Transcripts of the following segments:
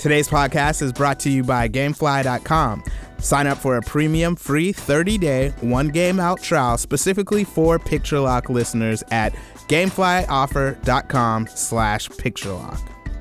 Today's podcast is brought to you by Gamefly.com. Sign up for a premium free 30-day, one-game-out trial specifically for Picture Lock listeners at GameflyOffer.com/PictureLock.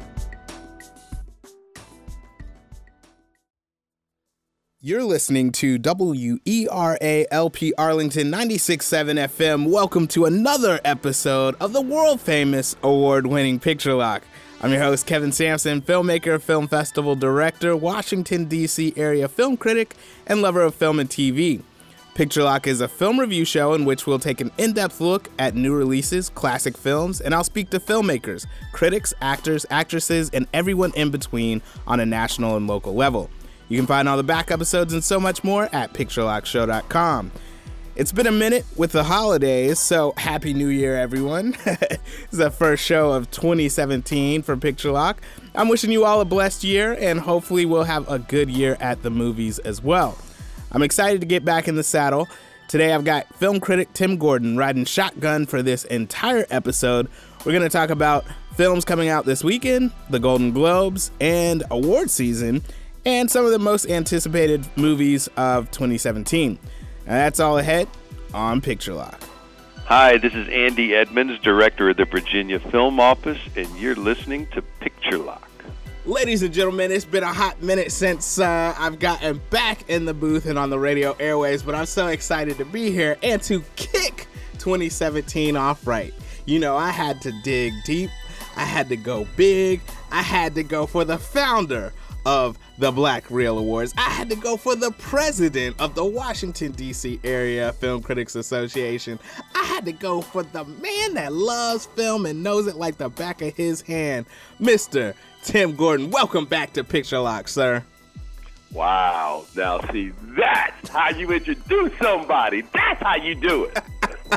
You're listening to WERA-LP Arlington 96.7 FM. Welcome to another episode of the world-famous, award-winning Picture Lock. I'm your host, Kevin Sampson, filmmaker, film festival director, Washington, D.C. area film critic, and lover of film and TV. Picture Lock is a film review show in which we'll take an in-depth look at new releases, classic films, and I'll speak to filmmakers, critics, actors, actresses, and everyone in between on a national and local level. You can find all the back episodes and so much more at PictureLockShow.com. It's been a minute with the holidays, so Happy New Year, everyone. This is the first show of 2017 for Picture Lock. I'm wishing you all a blessed year, and hopefully we'll have a good year at the movies as well. I'm excited to get back in the saddle. Today I've got film critic Tim Gordon riding shotgun for this entire episode. We're going to talk about films coming out this weekend, the Golden Globes, and award season, and some of the most anticipated movies of 2017. And that's all ahead on Picture Lock. Hi, this is Andy Edmonds, director of the Virginia Film Office, and you're listening to Picture Lock. Ladies and gentlemen, it's been a hot minute since I've gotten back in the booth and on the radio airways, but I'm so excited to be here and to kick 2017 off right. You know, I had to dig deep. I had to go big. I had to go for the founder of the Black Reel Awards. I had to go for the president of the Washington, D.C. Area Film Critics Association. I had to go for the man that loves film and knows it like the back of his hand, Mr. Tim Gordon. Welcome back to Picture Lock, sir. Wow. Now, see, that's how you introduce somebody. That's how you do it.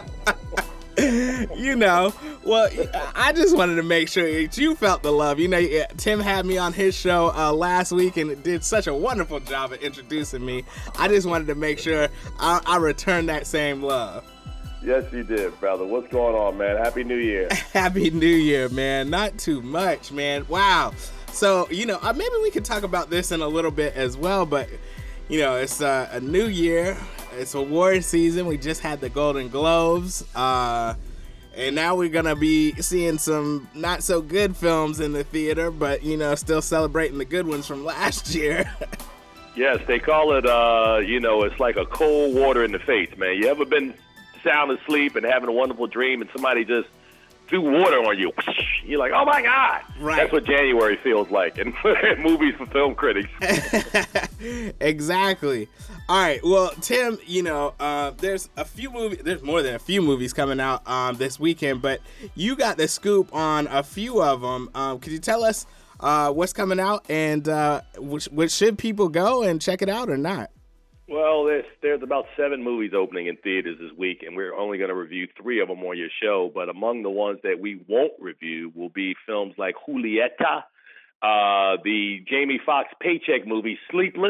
You know, well, I just wanted to make sure that you felt the love. You know, Tim had me on his show last week and did such a wonderful job of introducing me. I just wanted to make sure I returned that same love. Yes, you did, brother. What's going on, man? Happy New Year. Happy New Year, man. Not too much, man. Wow. So, you know, maybe we could talk about this in a little bit as well, but, you know, it's a new year. It's award season. We just had the Golden Globes. And now we're going to be seeing some not so good films in the theater, but, you know, still celebrating the good ones from last year. Yes, they call it, you know, it's like a cold water in the face, man. You ever been sound asleep and having a wonderful dream and somebody just threw water on you? You're like, oh, my God. Right. That's what January feels like in movies for film critics. Exactly. All right. Well, Tim, you know, there's more than a few movies coming out this weekend, but you got the scoop on a few of them. Could you tell us what's coming out and which should people go and check it out or not? Well, there's about 7 movies opening in theaters this week, and we're only going to review 3 of them on your show. But among the ones that we won't review will be films like Julieta, the Jamie Foxx paycheck movie Sleepless,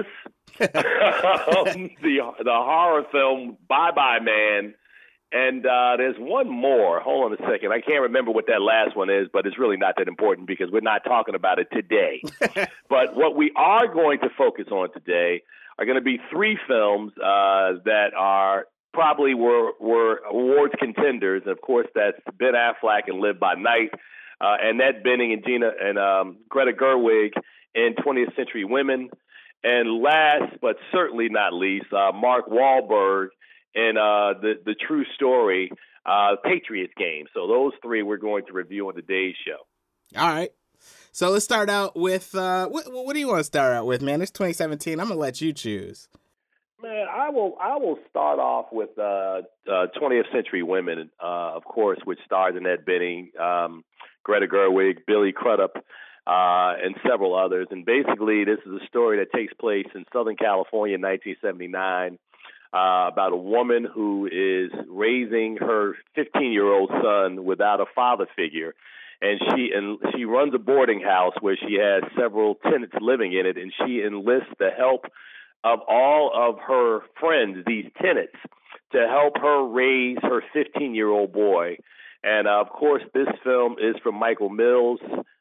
the horror film Bye Bye Man, and there's one more. Hold on a second. I can't remember what that last one is, but it's really not that important because we're not talking about it today. But what we are going to focus on today are going to be 3 films that are probably were awards contenders. And of course, that's Ben Affleck and Live by Night, Annette Bening and Greta Gerwig in 20th Century Women. And last but certainly not least, Mark Wahlberg in the True Story, Patriots game. So those 3 we're going to review on today's show. All right. So let's start out with, what do you want to start out with, man? It's 2017. I'm going to let you choose. Man, I will start off with 20th Century Women, of course, which stars Annette Bening, Greta Gerwig, Billy Crudup, and several others. And basically, this is a story that takes place in Southern California in 1979 about a woman who is raising her 15-year-old son without a father figure. And she runs a boarding house where she has several tenants living in it, and she enlists the help of all of her friends, these tenants, to help her raise her 15-year-old boy. And, of course, this film is from Michael Mills,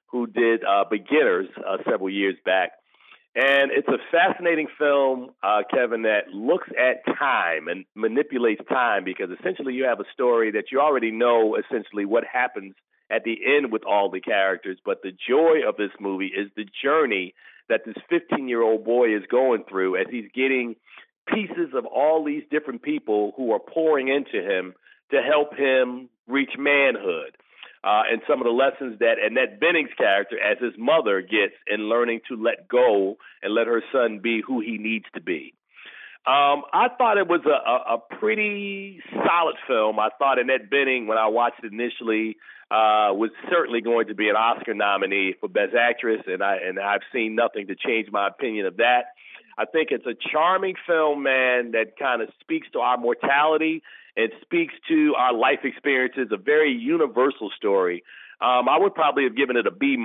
who did Beginners several years back. And it's a fascinating film, Kevin, that looks at time and manipulates time, because essentially you have a story that you already know essentially what happens at the end with all the characters. But the joy of this movie is the journey that this 15-year-old boy is going through as he's getting pieces of all these different people who are pouring into him to help him reach manhood. And some of the lessons that Annette Bening's character, as his mother, gets in learning to let go and let her son be who he needs to be. I thought it was a pretty solid film. I thought Annette Bening, when I watched it initially, was certainly going to be an Oscar nominee for Best Actress, and I've seen nothing to change my opinion of that. I think it's a charming film, man, that kind of speaks to our mortality and speaks to our life experiences, a very universal story. I would probably have given it a B-.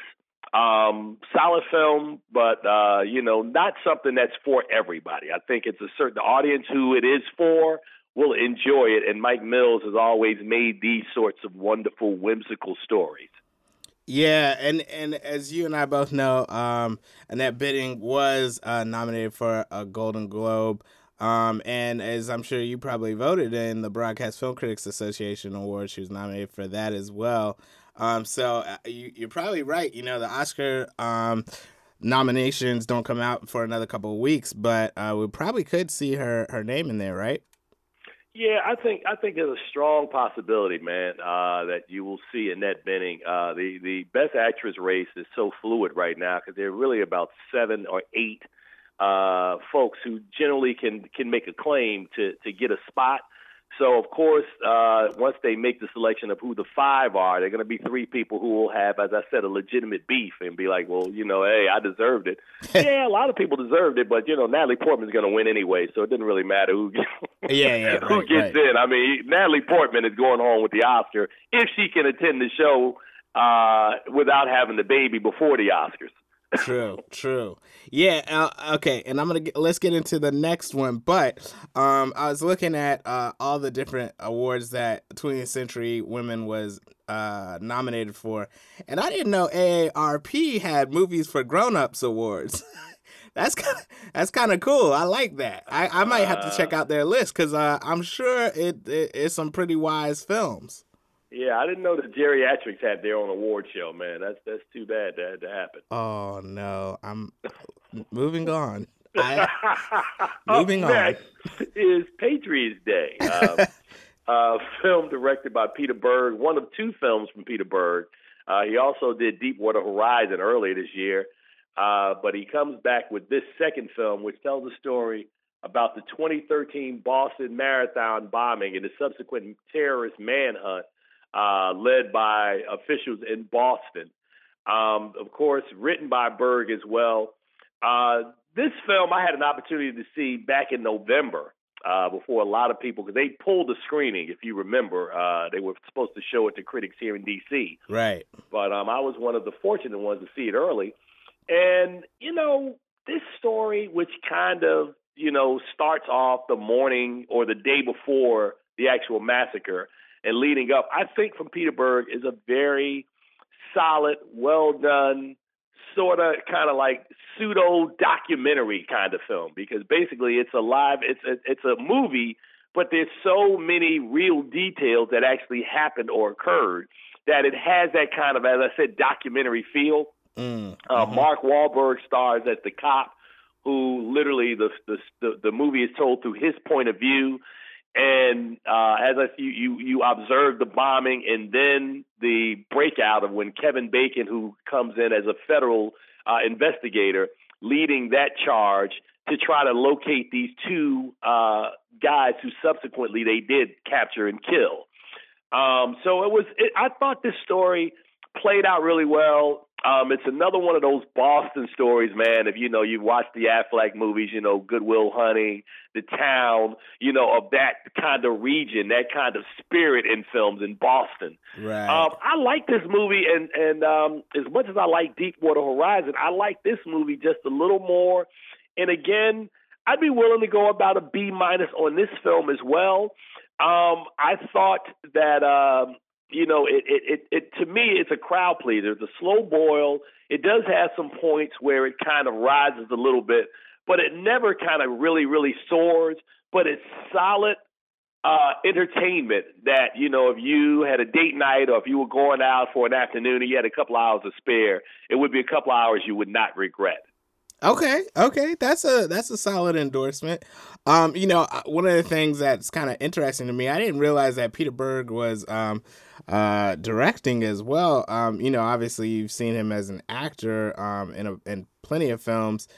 Solid film, but, not something that's for everybody. I think it's a certain audience who it is for will enjoy it, and Mike Mills has always made these sorts of wonderful, whimsical stories. Yeah, and as you and I both know, Annette Bening was nominated for a Golden Globe, and as I'm sure you probably voted in the Broadcast Film Critics Association Award, she was nominated for that as well. So you're probably right. The Oscar nominations don't come out for another couple of weeks, but we probably could see her name in there, right? Yeah, I think there's a strong possibility, man, that you will see Annette Bening. The Best Actress race is so fluid right now because there are really about 7 or 8 folks who generally can make a claim to get a spot. So, of course, once they make the selection of who the 5 are, there are going to be 3 people who will have, as I said, a legitimate beef and be like, well, hey, I deserved it. Yeah, a lot of people deserved it, but, Natalie Portman's going to win anyway, so it doesn't really matter who gets in. I mean, Natalie Portman is going home with the Oscar if she can attend the show without having the baby before the Oscars. True. Yeah. Okay. And let's get into the next one. But I was looking at all the different awards that 20th Century Women was nominated for, and I didn't know AARP had Movies for Grown-Ups awards. That's kind of cool. I like that. I might have to check out their list because I'm sure it's some pretty wise films. Yeah, I didn't know that geriatrics had their own award show, man. That's too bad that had to happen. Oh, no. I'm moving on. Moving on. Next is Patriots Day, film directed by Peter Berg, one of 2 films from Peter Berg. He also did Deepwater Horizon earlier this year, but he comes back with this second film, which tells a story about the 2013 Boston Marathon bombing and the subsequent terrorist manhunt led by officials in Boston. Of course, written by Berg as well. This film I had an opportunity to see back in November before a lot of people, because they pulled the screening, if you remember. They were supposed to show it to critics here in D.C. Right. But I was one of the fortunate ones to see it early. And, this story, which kind of, starts off the morning or the day before the actual massacre, and leading up, I think from Peter Berg is a very solid, well done, sort of kind of like pseudo documentary kind of film, because basically it's a movie, but there's so many real details that actually happened or occurred that it has that kind of, as I said, documentary feel. Mark Wahlberg stars as the cop who literally the movie is told through his point of view. And you observe the bombing and then the breakout of when Kevin Bacon, who comes in as a federal investigator, leading that charge to try to locate these 2 guys who subsequently they did capture and kill. So I thought this story played out really well. It's another one of those Boston stories, man. If you've watched the Affleck movies, Good Will Hunting, The Town, of that kind of region, that kind of spirit in films in Boston. Right. I like this movie, and as much as I like Deepwater Horizon, I like this movie just a little more. And again, I'd be willing to go about a B- on this film as well. I thought that you know, it to me, it's a crowd pleaser. It's a slow boil. It does have some points where it kind of rises a little bit, but it never kind of really, really soars. But it's solid entertainment that, you know, if you had a date night or if you were going out for an afternoon and you had a couple hours to spare, it would be a couple hours you would not regret. Okay, that's a solid endorsement. You know, one of the things that's kind of interesting to me, I didn't realize that Peter Berg was directing as well. You know, obviously you've seen him as an actor in plenty of films,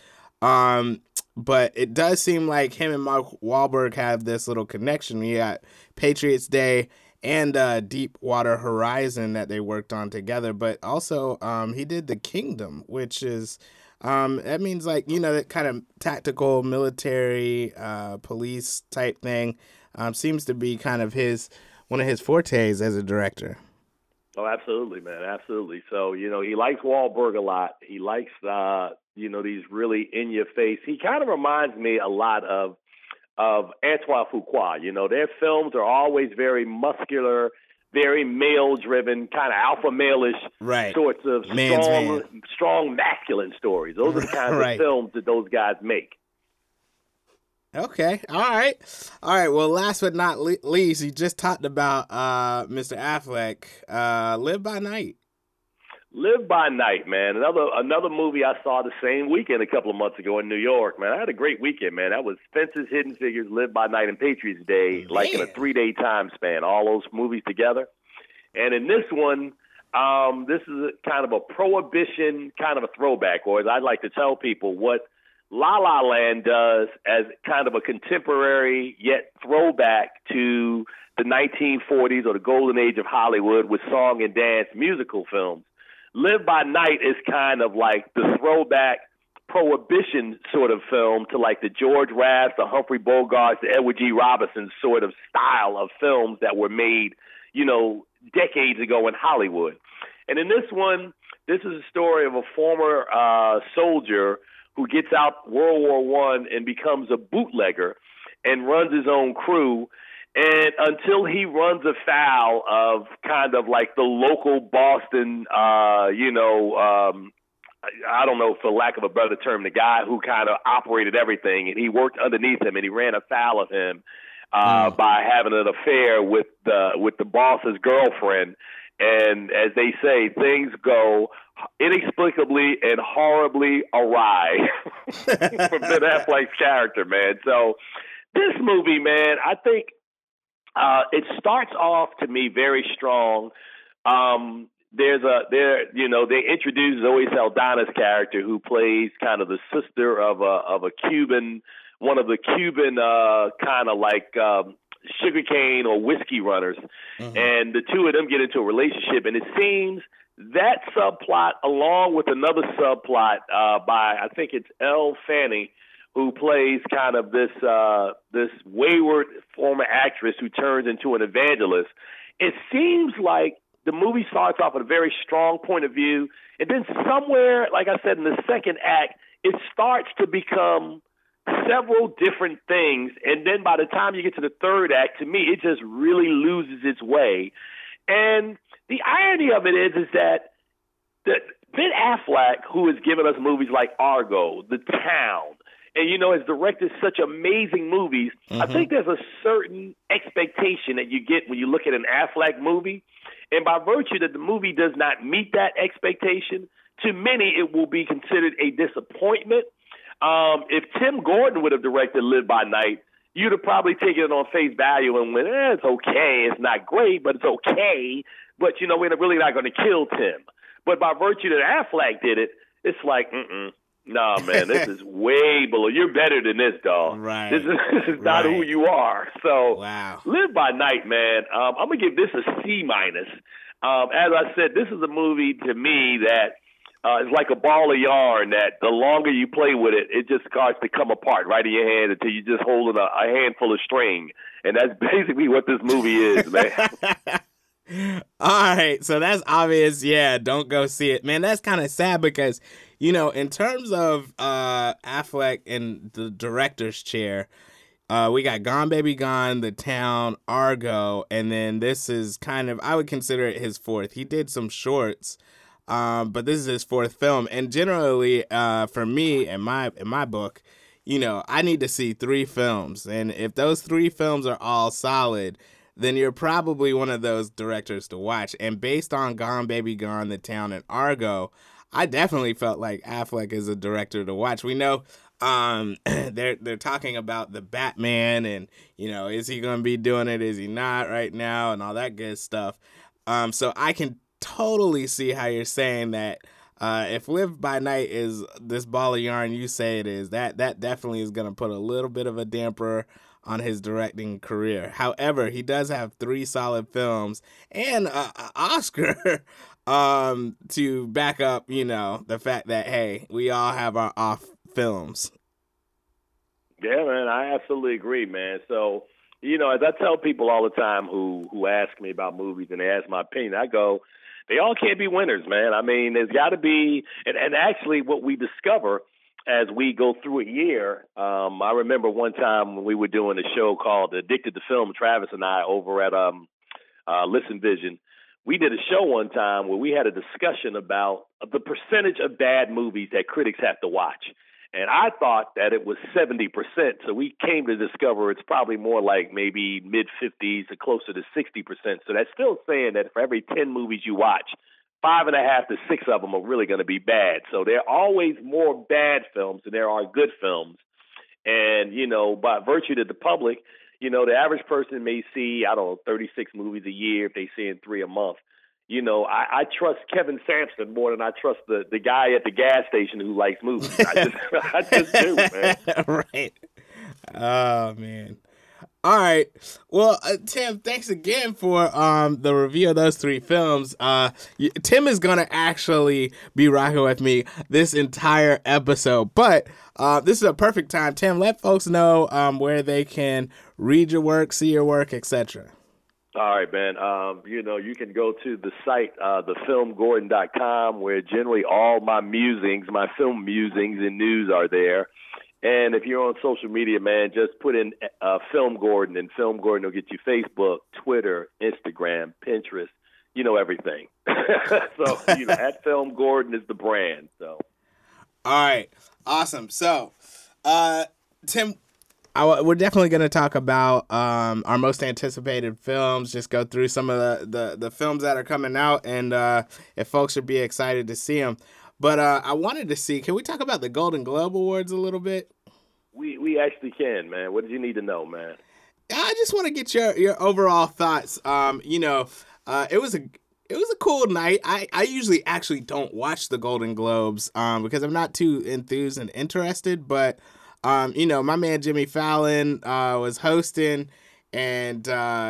but it does seem like him and Mark Wahlberg have this little connection. You got Patriots Day and Deepwater Horizon that they worked on together, but also he did The Kingdom, which is that means, like, you know, that kind of tactical military police type thing seems to be kind of one of his fortes as a director. Oh, absolutely, man. Absolutely. So, you know, he likes Wahlberg a lot. He likes, you know, these really in your face. He kind of reminds me a lot of Antoine Fuqua. You know, their films are always very muscular, very male-driven, kind of alpha male-ish sorts of strong masculine stories. Those are the kinds of films that those guys make. Okay. All right. Well, last but not least, you just talked about Mr. Affleck, Live by Night. Live by Night, man. Another movie I saw the same weekend a couple of months ago in New York, man. I had a great weekend, man. That was Fences, Hidden Figures, Live by Night, and Patriots Day, like in a 3-day time span, all those movies together. And in this one, this is kind of a prohibition, kind of a throwback, or as I like to tell people, what La La Land does as kind of a contemporary yet throwback to the 1940s or the golden age of Hollywood with song and dance musical films. Live by Night is kind of like the throwback prohibition sort of film to like the George Raft, the Humphrey Bogarts, the Edward G. Robinson sort of style of films that were made, you know, decades ago in Hollywood. And in this one, this is a story of a former soldier who gets out World War I and becomes a bootlegger and runs his own crew. And until he runs afoul of kind of like the local Boston, I don't know, for lack of a better term, the guy who kind of operated everything, and he worked underneath him, and he ran afoul of him by having an affair with the boss's girlfriend. And as they say, things go inexplicably and horribly awry from Ben Affleck's character, man. So this movie, man, I think it starts off to me very strong. They introduce Zoe Saldana's character, who plays kind of the sister of a Cuban, one of the Cuban kind of like sugarcane or whiskey runners, and the two of them get into a relationship, and it seems that subplot, along with another subplot by, I think it's Elle Fanning, who plays kind of this wayward former actress who turns into an evangelist. It seems like the movie starts off with a very strong point of view, and then somewhere, like I said, in the second act, it starts to become several different things, and then by the time you get to the third act, to me, it just really loses its way. And the irony of it is that Ben Affleck, who has given us movies like Argo, The Town, and, you know, has directed such amazing movies, I think there's a certain expectation that you get when you look at an Affleck movie. And by virtue that the movie does not meet that expectation, to many it will be considered a disappointment. If Tim Gordon would have directed Live by Night, you'd have probably taken it on face value and went, it's okay. It's not great, but it's okay. But, you know, we're really not going to kill Tim. But by virtue that Affleck did it, it's like, nah, man, this is way below. You're better than this, dog. Right. This is not who you are. So wow. Live by Night, man, I'm going to give this a C-. As I said, this is a movie to me that it's like a ball of yarn that the longer you play with it, it just starts to come apart right in your hand until you're just holding a handful of string. And that's basically what this movie is, man. All right, so that's obvious. Yeah, don't go see it. Man, that's kind of sad because, you know, in terms of Affleck in the director's chair, We got Gone Baby Gone, The Town, Argo, and then this is kind of, I would consider it his fourth. He did some shorts, but this is his fourth film. And generally, for me, in my book, I need to see 3 films. And if those 3 films are all solid, then you're probably one of those directors to watch. And based on Gone Baby Gone, The Town, and Argo, I definitely felt like Affleck is a director to watch. We know they're talking about the Batman and, is he going to be doing it? Is he not right now? And all that good stuff. So I can totally see how you're saying that if Live by Night is this ball of yarn you say it is, that definitely is going to put a little bit of a damper on his directing career. However, he does have 3 solid films and an Oscar to back up, the fact that, hey, we all have our off films. Yeah, man, I absolutely agree, man. So, as I tell people all the time who ask me about movies and they ask my opinion, I go, they all can't be winners, man. I mean, there's got to be, and actually what we discover as we go through a year, I remember one time when we were doing a show called Addicted to Film, Travis and I over at Listen Vision, we did a show one time where we had a discussion about the percentage of bad movies that critics have to watch. And I thought that it was 70%. So we came to discover it's probably more like maybe mid-50s to closer to 60%. So that's still saying that for every 10 movies you watch, 5.5 to 6 of them are really going to be bad. So there are always more bad films than there are good films. And, by virtue to the public, the average person may see, 36 movies a year if they see 3 a month. I trust Kevin Sampson more than I trust the guy at the gas station who likes movies. I just do, man. Right. Oh, man. All right. Well, Tim, thanks again for the review of those 3 films. Tim is going to actually be rocking with me this entire episode, but this is a perfect time. Tim, let folks know where they can read your work, see your work, etc. All right, man. You can go to the site, thefilmgordon.com, where generally all my film musings and news are there. And if you're on social media, man, just put in Film Gordon, and Film Gordon will get you Facebook, Twitter, Instagram, Pinterest, everything. So, at Film Gordon is the brand. So, all right, awesome. So, Tim, we're definitely going to talk about our most anticipated films. Just go through some of the films that are coming out, and if folks should be excited to see them. But I wanted to see, can we talk about the Golden Globe Awards a little bit? We actually can, man. What did you need to know, man? I just want to get your overall thoughts. It was a cool night. I usually actually don't watch the Golden Globes because I'm not too enthused and interested. But, my man Jimmy Fallon was hosting, and,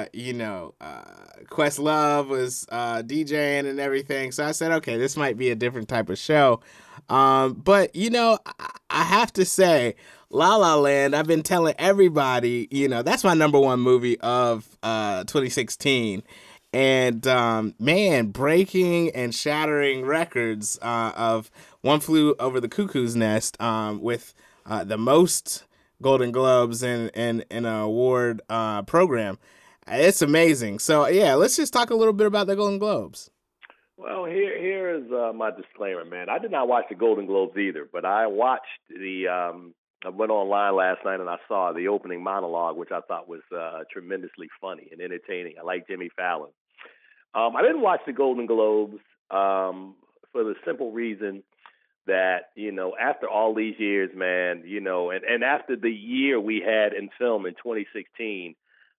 Questlove was DJing and everything. So I said, okay, this might be a different type of show. But, I have to say, La La Land, I've been telling everybody, that's my number 1 movie of 2016. And, man, breaking and shattering records of One Flew Over the Cuckoo's Nest with the most Golden Globes in an award program. It's amazing. So, yeah, let's just talk a little bit about the Golden Globes. Well, here is my disclaimer, man. I did not watch the Golden Globes either, but I watched I went online last night and I saw the opening monologue, which I thought was tremendously funny and entertaining. I like Jimmy Fallon. I didn't watch the Golden Globes for the simple reason that, after all these years, man, and after the year we had in film in 2016,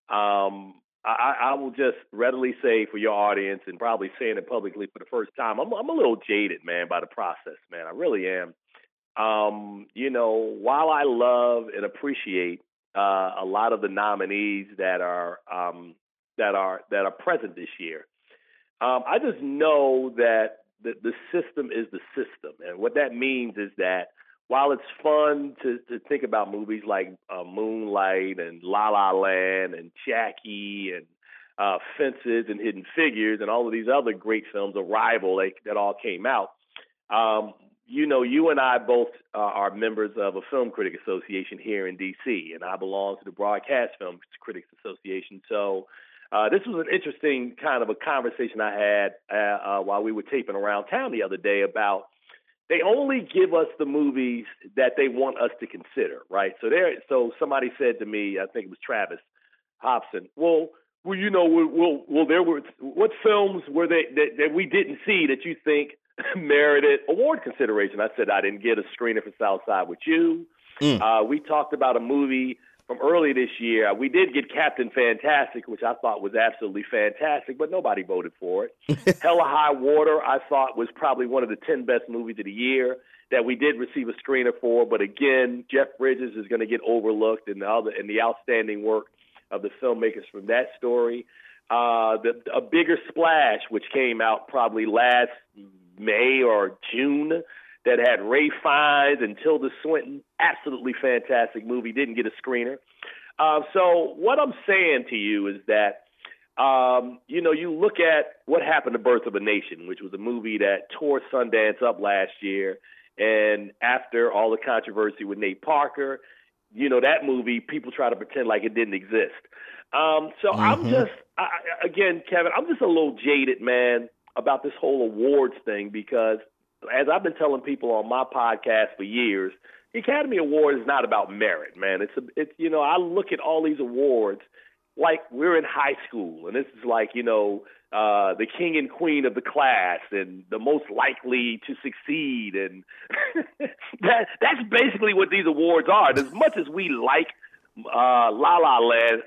I will just readily say for your audience, and probably saying it publicly for the first time, I'm a little jaded, man, by the process, man. I really am. While I love and appreciate a lot of the nominees that are present this year, I just know that the system is the system, and what that means is that while it's fun to think about movies like Moonlight and La La Land and Jackie and Fences and Hidden Figures and all of these other great films, Arrival, that all came out. you and I both are members of a film critic association here in D.C., and I belong to the Broadcast Film Critics Association. So this was an interesting kind of a conversation I had while we were taping around town the other day about they only give us the movies that they want us to consider, right? So somebody said to me, I think it was Travis Hobson, there were what films were they that we didn't see that you think merited award consideration? I said I didn't get a screener for Southside with You. We talked about a movie from early this year. We did get Captain Fantastic, which I thought was absolutely fantastic, but nobody voted for it. Hella High Water, I thought was probably one of the 10 best movies of the year that we did receive a screener for. But again, Jeff Bridges is going to get overlooked in the outstanding work of the filmmakers from that story. A Bigger Splash, which came out probably last May or June, that had Ray Fiennes and Tilda Swinton. Absolutely fantastic movie. Didn't get a screener. So what I'm saying to you is that, you look at what happened to Birth of a Nation, which was a movie that tore Sundance up last year. And after all the controversy with Nate Parker, that movie, people try to pretend like it didn't exist. I'm just, again, Kevin, I'm just a little jaded, man, about this whole awards thing, because as I've been telling people on my podcast for years, the Academy Award is not about merit, man. It's I look at all these awards like we're in high school, and this is like, the king and queen of the class and the most likely to succeed. And that's basically what these awards are. And as much as we like La La Land,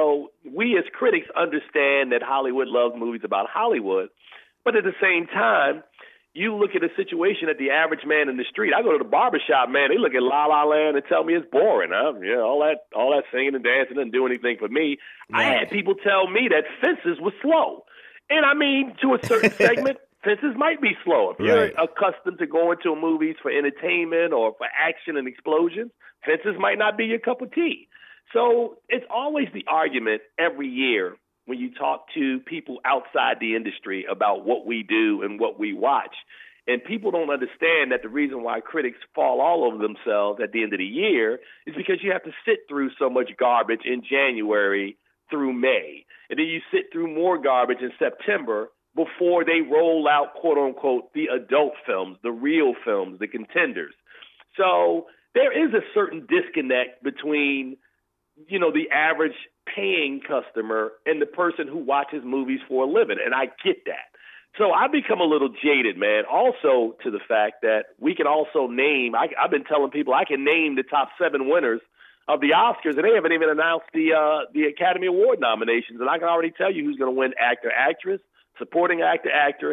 we as critics understand that Hollywood loves movies about Hollywood. But at the same time, you look at a situation at the average man in the street. I go to the barbershop, man, they look at La La Land and tell me it's boring. Huh? All that singing and dancing doesn't do anything for me. Right. I had people tell me that Fences was slow. And I mean, to a certain segment, Fences might be slow. If you're accustomed to going to movies for entertainment or for action and explosions, Fences might not be your cup of tea. So it's always the argument every year when you talk to people outside the industry about what we do and what we watch. And people don't understand that the reason why critics fall all over themselves at the end of the year is because you have to sit through so much garbage in January through May. And then you sit through more garbage in September before they roll out, quote unquote, the adult films, the real films, the contenders. So there is a certain disconnect between, the average paying customer and the person who watches movies for a living. And I get that. So I've become a little jaded, man, also to the fact that we can also name, I've been telling people I can name the top 7 winners of the Oscars, and they haven't even announced the Academy Award nominations. And I can already tell you who's going to win actor, actress, supporting actor,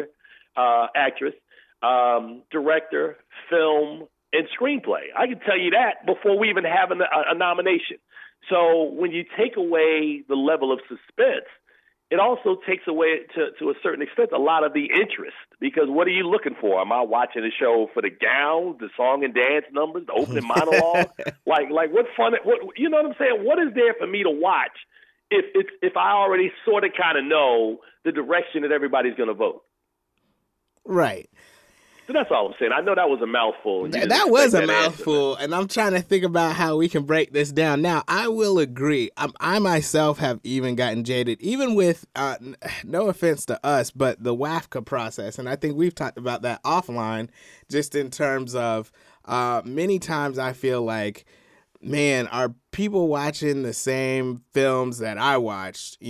actress, director, film, and screenplay. I can tell you that before we even have a nomination. So when you take away the level of suspense, it also takes away, to a certain extent, a lot of the interest. Because what are you looking for? Am I watching a show for the gowns, the song and dance numbers, the opening monologue? Like what fun? You know what I'm saying? What is there for me to watch if I already sort of kind of know the direction that everybody's going to vote? Right. So that's all I'm saying. I know that was a mouthful. That was a mouthful, and I'm trying to think about how we can break this down. Now, I will agree. I myself have even gotten jaded, even with, no offense to us, but the WAFCA process. And I think we've talked about that offline, just in terms of many times I feel like, man, are people watching the same films that I watched?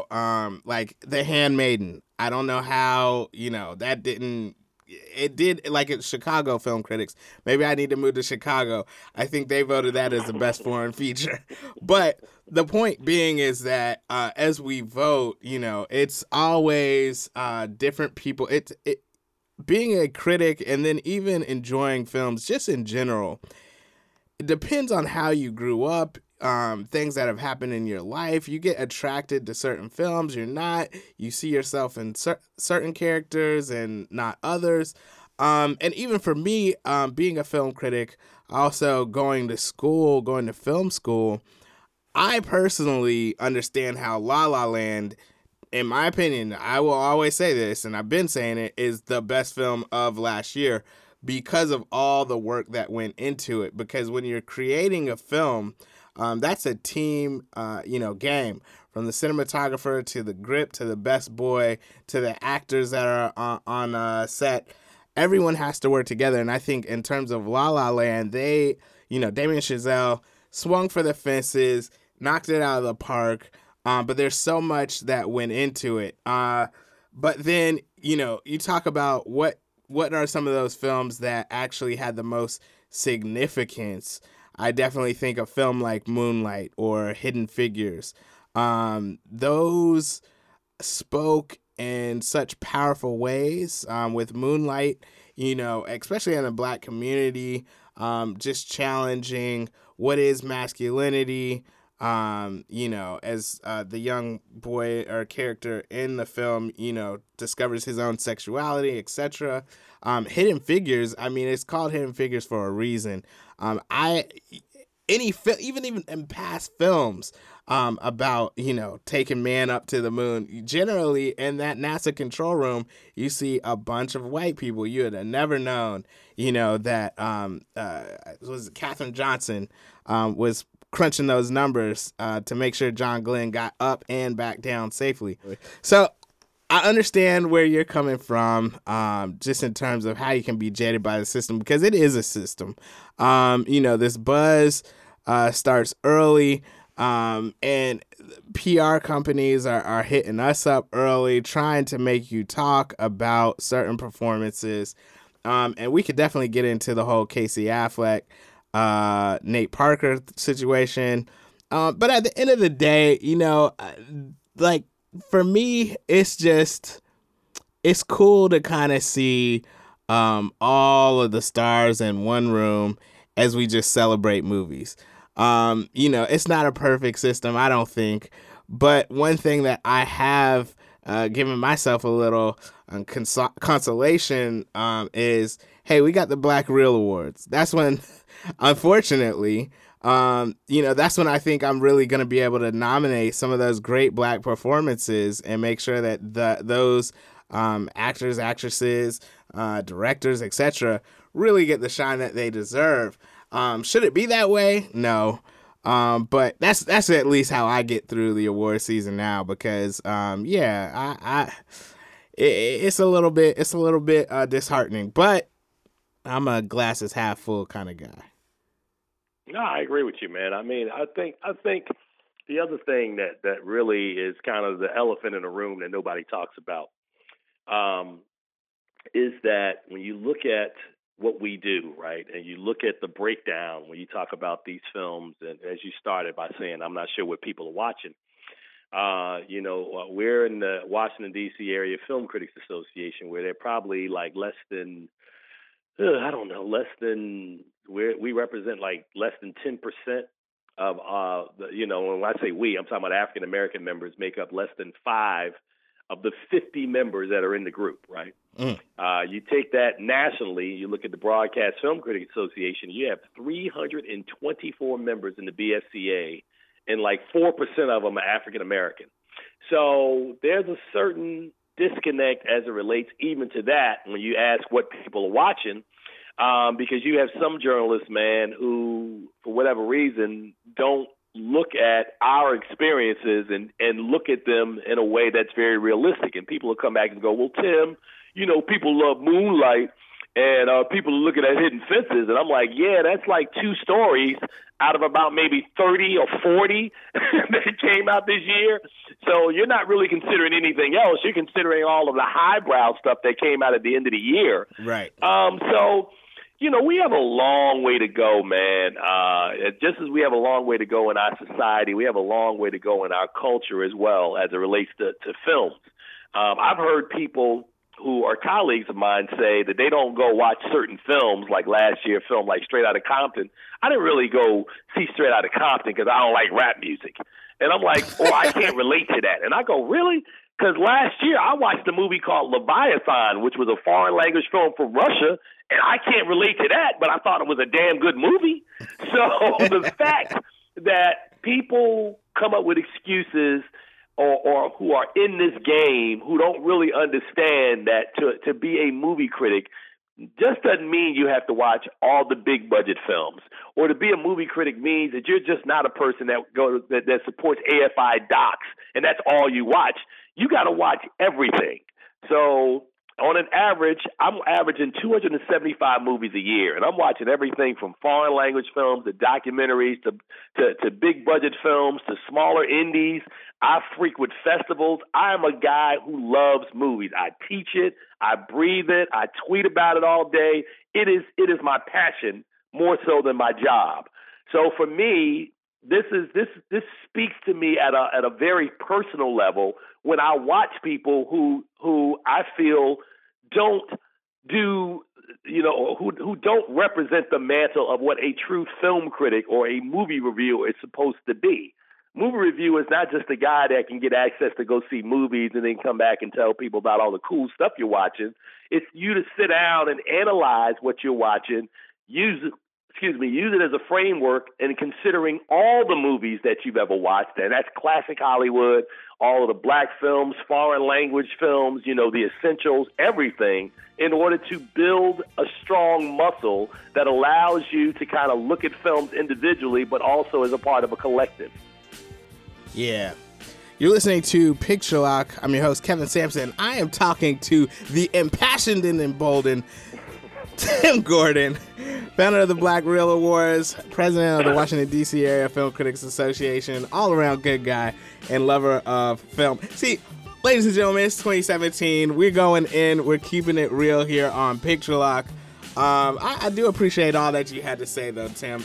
Like The Handmaiden. I don't know how, that didn't. It did, like at Chicago Film Critics. Maybe I need to move to Chicago. I think they voted that as the best foreign feature. But the point being is that as we vote, it's always different people. It being a critic and then even enjoying films just in general, it depends on how you grew up. Things that have happened in your life. You get attracted to certain films. You're not. You see yourself in certain characters and not others. And even for me, being a film critic, also going to film school, I personally understand how La La Land, in my opinion, I will always say this, and I've been saying it, is the best film of last year. because of all the work that went into it. Because when you're creating a film, that's a team, game. From the cinematographer to the grip to the best boy to the actors that are on set, everyone has to work together. And I think in terms of La La Land, Damien Chazelle swung for the fences, knocked it out of the park. But there's so much that went into it. But then, you talk about what are some of those films that actually had the most significance. I definitely think a film like Moonlight or Hidden Figures. Those spoke in such powerful ways. With Moonlight, especially in the Black community, just challenging what is masculinity. As the young boy or character in the film, discovers his own sexuality, etc. Hidden Figures, it's called Hidden Figures for a reason. Even in past films about, taking man up to the moon, generally in that NASA control room, you see a bunch of white people. You would have never known, that was Katherine Johnson was crunching those numbers to make sure John Glenn got up and back down safely. So I understand where you're coming from, just in terms of how you can be jaded by the system, because it is a system. This buzz starts early, and PR companies are hitting us up early, trying to make you talk about certain performances. And we could definitely get into the whole Casey Affleck, Nate Parker situation. But at the end of the day, for me, it's cool to kind of see all of the stars in one room as we just celebrate movies. It's not a perfect system, I don't think. But one thing that I have given myself a little consolation is, hey, we got the Black Reel Awards. That's when, unfortunately, that's when I think I'm really going to be able to nominate some of those great Black performances and make sure that those actors, actresses, directors, etc., really get the shine that they deserve. Should it be that way? No. But that's at least how I get through the award season now, because it's a little bit disheartening, but I'm a glasses half full kind of guy. No, I agree with you, man. I think the other thing that really is kind of the elephant in the room that nobody talks about is that when you look at what we do, right, and you look at the breakdown when you talk about these films, and as you started by saying, I'm not sure what people are watching. We're in the Washington, D.C. Area Film Critics Association, where they're probably like we represent like less than 10% of, when I say we, I'm talking about African American members make up less than 5 of the 50 members that are in the group, right? You take that nationally, you look at the Broadcast Film Critics Association, you have 324 members in the BFCA, and like 4% of them are African American. So there's a certain disconnect as it relates even to that when you ask what people are watching, because you have some journalists, man, who, for whatever reason, don't look at our experiences and look at them in a way that's very realistic. And people will come back and go, well, Tim, people love Moonlight and people are looking at Hidden Fences. And I'm like, yeah, that's like 2 stories out of about maybe 30 or 40 that came out this year. So you're not really considering anything else. You're considering all of the highbrow stuff that came out at the end of the year. Right. We have a long way to go, man. Just as we have a long way to go in our society, we have a long way to go in our culture as well as it relates to films. I've heard people who are colleagues of mine say that they don't go watch certain films, like last year, a film like Straight Outta Compton. I didn't really go see Straight Outta Compton because I don't like rap music. And I'm like, I can't relate to that. And I go, really? Because last year I watched a movie called Leviathan, which was a foreign language film from Russia, and I can't relate to that, but I thought it was a damn good movie. So the fact that people come up with excuses or who are in this game who don't really understand that to be a movie critic, just doesn't mean you have to watch all the big budget films. Or to be a movie critic means that you're just not a person that supports AFI docs and that's all you watch. You got to watch everything. So on an average, I'm averaging 275 movies a year, and I'm watching everything from foreign language films to documentaries to big budget films to smaller indies. I frequent festivals. I am a guy who loves movies. I teach it. I breathe it. I tweet about it all day. It is my passion more so than my job. So for me, this speaks to me at a very personal level when I watch people who I feel don't do, who don't represent the mantle of what a true film critic or a movie reviewer is supposed to be. Movie review is not just a guy that can get access to go see movies and then come back and tell people about all the cool stuff you're watching. It's you to sit down and analyze what you're watching, use it as a framework in considering all the movies that you've ever watched, and that's classic Hollywood, all of the black films, foreign language films, the essentials, everything, in order to build a strong muscle that allows you to kind of look at films individually, but also as a part of a collective. Yeah. You're listening to Picture Lock. I'm your host, Kevin Sampson. I am talking to the impassioned and emboldened Tim Gordon, founder of the Black Reel Awards, president of the Washington, D.C. Area Film Critics Association, all-around good guy and lover of film. See, ladies and gentlemen, it's 2017. We're going in. We're keeping it real here on Picture Lock. I do appreciate all that you had to say, though, Tim.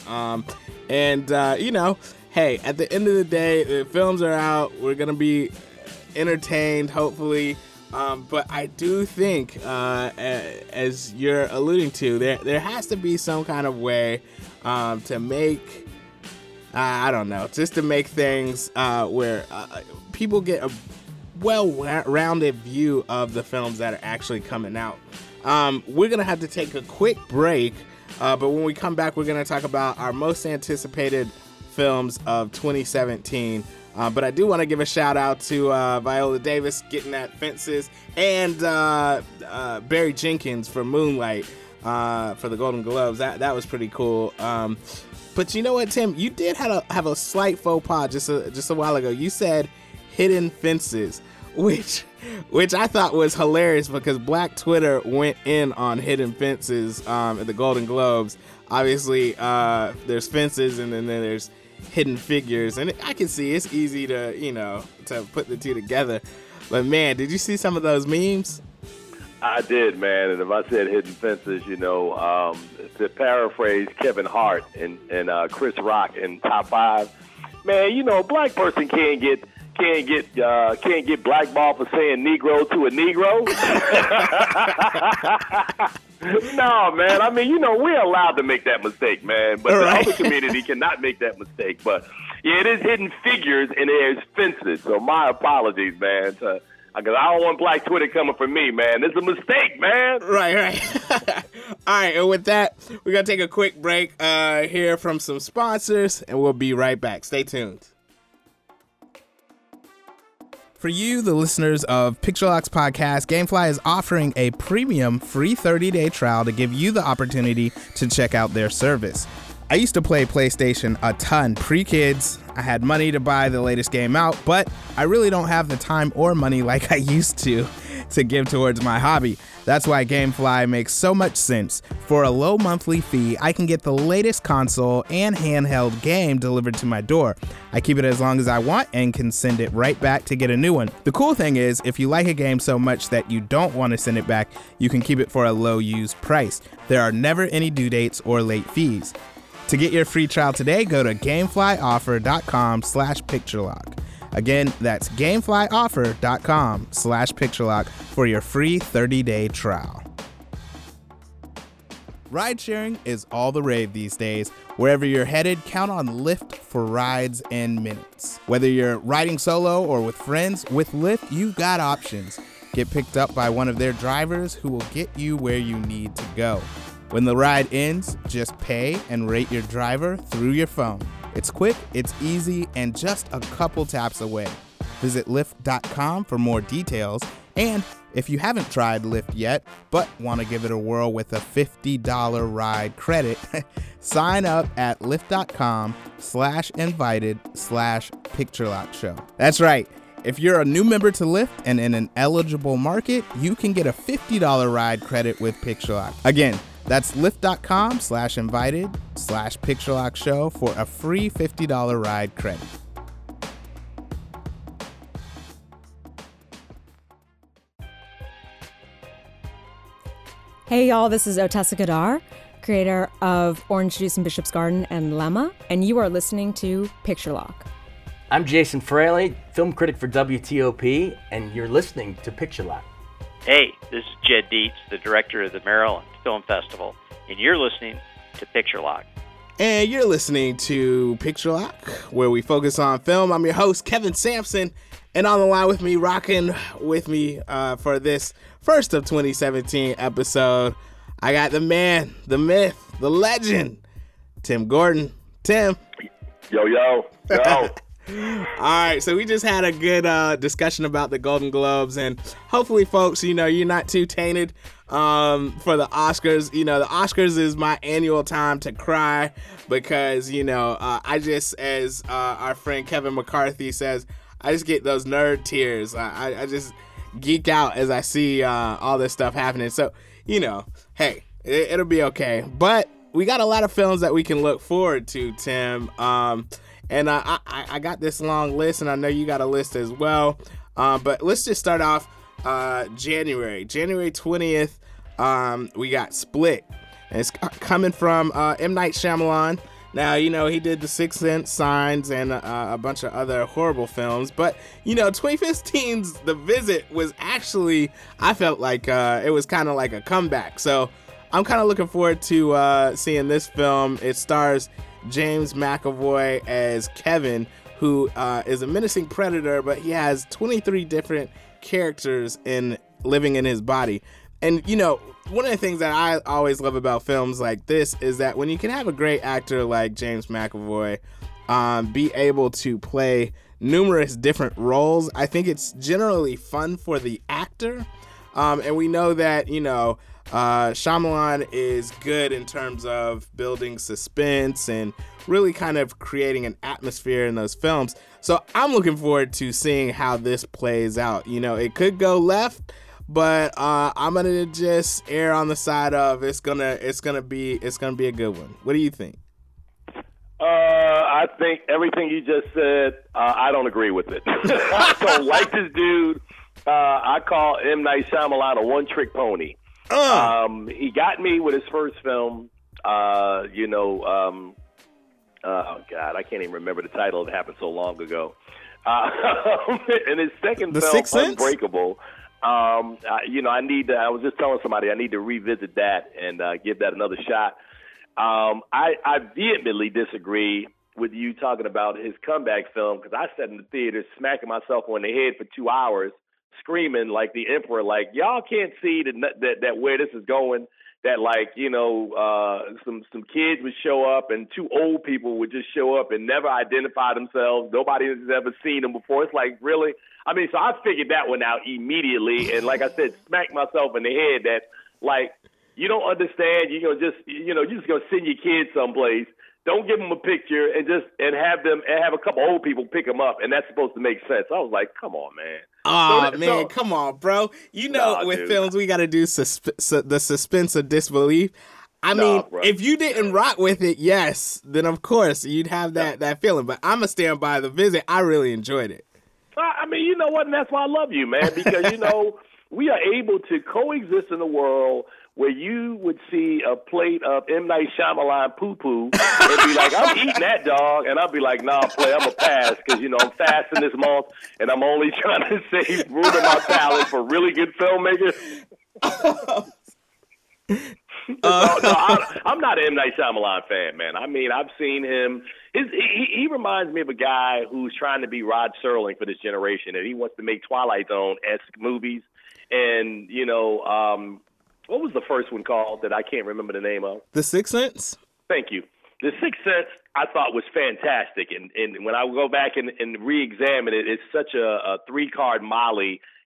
Hey, at the end of the day, the films are out. We're going to be entertained, hopefully. But I do think, as you're alluding to, there has to be some kind of way to make, to make things where people get a well-rounded view of the films that are actually coming out. We're going to have to take a quick break, but when we come back, we're going to talk about our most anticipated films of 2017. But I do want to give a shout out to Viola Davis getting that Fences and Barry Jenkins for Moonlight for the Golden Globes. That was pretty cool. But you know what, Tim? You did have a slight faux pas just a while ago. You said Hidden Fences, which I thought was hilarious because Black Twitter went in on Hidden Fences at the Golden Globes. Obviously, there's Fences and then there's Hidden Figures, and I can see it's easy to put the two together. But man, did you see some of those memes? I did, man. And if I said Hidden Fences, to paraphrase Kevin Hart and Chris Rock in Top 5, man, black person can't get blackballed for saying Negro to a Negro. No, man. I mean, we're allowed to make that mistake, man. But the other community cannot make that mistake. But, yeah, it is Hidden Figures and there's Fences. So my apologies, man. Because I don't want Black Twitter coming for me, man. It's a mistake, man. Right. All right, and with that, we're going to take a quick break, hear from some sponsors, and we'll be right back. Stay tuned. For you, the listeners of Picture Lock's podcast, Gamefly is offering a premium free 30-day trial to give you the opportunity to check out their service. I used to play PlayStation a ton pre-kids. I had money to buy the latest game out, but I really don't have the time or money like I used to give towards my hobby. That's why Gamefly makes so much sense. For a low monthly fee, I can get the latest console and handheld game delivered to my door. I keep it as long as I want and can send it right back to get a new one. The cool thing is, if you like a game so much that you don't want to send it back, you can keep it for a low used price. There are never any due dates or late fees. To get your free trial today, go to gameflyoffer.com/picturelock. Again, that's gameflyoffer.com/picturelock for your free 30-day trial. Ride sharing is all the rave these days. Wherever you're headed, count on Lyft for rides in minutes. Whether you're riding solo or with friends, with Lyft, you've got options. Get picked up by one of their drivers who will get you where you need to go. When the ride ends, just pay and rate your driver through your phone. It's quick, it's easy, and just a couple taps away. Visit Lyft.com for more details And if you haven't tried Lyft yet, but want to give it a whirl with a $50 ride credit, sign up at lyft.com/invited/PictureLockShow. That's right. If you're a new member to Lyft and in an eligible market, you can get a $50 ride credit with PictureLock. Again, that's lyft.com/invited/PictureLockShow for a free $50 ride credit. Hey y'all, this is Otessa Gadar, creator of Orange Juice in Bishop's Garden and Lemma, and you are listening to Picture Lock. I'm Jason Fraley, film critic for WTOP, and you're listening to Picture Lock. Hey, this is Jed Dietz, the director of the Maryland Film Festival, and you're listening to Picture Lock. And you're listening to Picture Lock, where we focus on film. I'm your host, Kevin Sampson, and on the line with me, rocking with me for this first of 2017 episode, I got the man, the myth, the legend, Tim Gordon. Tim. Yo. All right, so we just had a good discussion about the Golden Globes, and hopefully, folks, you're not too tainted for the Oscars. The Oscars is my annual time to cry because, I just, as our friend Kevin McCarthy says, I just get those nerd tears. I just geek out as I see all this stuff happening. So, hey, it'll be okay. But we got a lot of films that we can look forward to, Tim. And I got this long list, and I know you got a list as well. But let's just start off January 20th. We got Split, and it's coming from M. Night Shyamalan. Now, he did The Sixth Sense, Signs, and a bunch of other horrible films. But, 2015's The Visit was actually, I felt like it was kind of like a comeback. So I'm kind of looking forward to seeing this film. It stars James McAvoy as Kevin, who is a menacing predator, but he has 23 different characters living in his body. And, one of the things that I always love about films like this is that when you can have a great actor like James McAvoy be able to play numerous different roles, I think it's generally fun for the actor. And we know that, Shyamalan is good in terms of building suspense and really kind of creating an atmosphere in those films. So I'm looking forward to seeing how this plays out. It could go left, but I'm gonna just err on the side of it's gonna be a good one. What do you think? I think everything you just said, I don't agree with it. I don't like this dude. I call M. Night Shyamalan a one-trick pony. He got me with his first film. Oh God, I can't even remember the title. It happened so long ago. And his second film, Unbreakable. I was just telling somebody I need to revisit that and give that another shot. I vehemently disagree with you talking about his comeback film because I sat in the theater smacking myself on the head for 2 hours, screaming like the emperor, like y'all can't see that where this is going. That some kids would show up and two old people would just show up and never identify themselves. Nobody has ever seen them before. It's like, really? I mean, so I figured that one out immediately. And like I said, smacked myself in the head that, like, you don't understand. You're just going to send your kids someplace. Don't give them a picture and have a couple old people pick them up. And that's supposed to make sense. I was like, come on, man. Oh, come on, bro. With films, we got to do the suspense of disbelief. I mean, if you didn't rock with it, yes, then of course you'd have that feeling. But I'm going to stand by The Visit. I really enjoyed it. I mean, you know what? And that's why I love you, man, because, we are able to coexist in a world where you would see a plate of M. Night Shyamalan poo-poo and be like, I'm eating that, dog. And I'll be like, nah, play, I'm going to pass because, I'm fasting this month and I'm only trying to save room in my palate for really good filmmakers. I'm not an M. Night Shyamalan fan, man. I mean, I've seen him. He reminds me of a guy who's trying to be Rod Serling for this generation, and he wants to make Twilight Zone-esque movies. And, what was the first one called that I can't remember the name of? The Sixth Sense? Thank you. The Sixth Sense I thought was fantastic. And when I go back and re-examine it, it's such a three-card Molly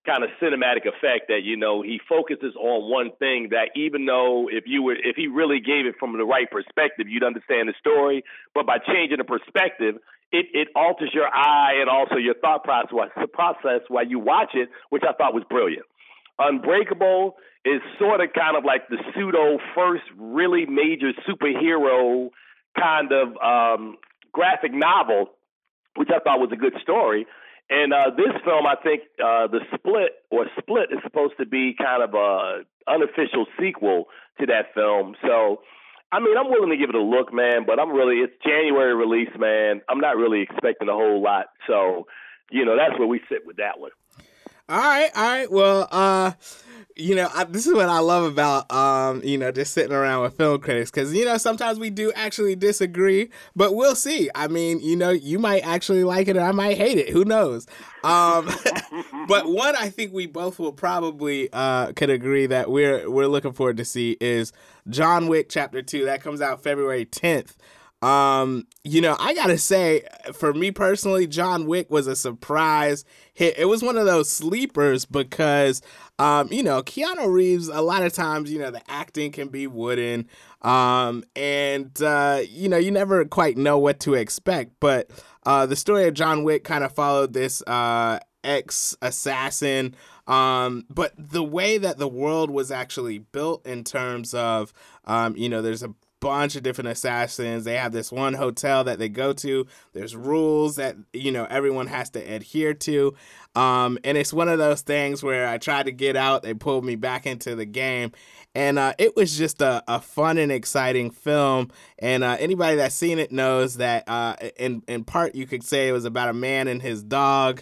kind of cinematic effect that, you know, he focuses on one thing that even though if he really gave it from the right perspective, you'd understand the story. But by changing the perspective, it alters your eye and also your thought process while you watch it, which I thought was brilliant. Unbreakable is sort of kind of like the pseudo first really major superhero kind of graphic novel, which I thought was a good story. And this film, I think the Split is supposed to be kind of a unofficial sequel to that film. So, I mean, I'm willing to give it a look, man, but it's January release, man. I'm not really expecting a whole lot. So, you know, that's where we sit with that one. All right. Well, you know, this is what I love about, you know, just sitting around with film critics because, you know, sometimes we do actually disagree, but we'll see. I mean, you know, you might actually like it or I might hate it. Who knows? But one I think we both will probably could agree that we're looking forward to see is John Wick Chapter 2. That comes out February 10th. You know, I gotta say, for me personally, John Wick was a surprise hit. It was one of those sleepers because, you know, Keanu Reeves, a lot of times, you know, the acting can be wooden, and, you know, you never quite know what to expect, but, the story of John Wick kind of followed this, ex-assassin, but the way that the world was actually built in terms of, you know, there's a bunch of different assassins. They have this one hotel that they go to. There's rules that, you know, everyone has to adhere to. And it's one of those things where I tried to get out. They pulled me back into the game. And it was just a fun and exciting film. And anybody that's seen it knows that in part you could say it was about a man and his dog.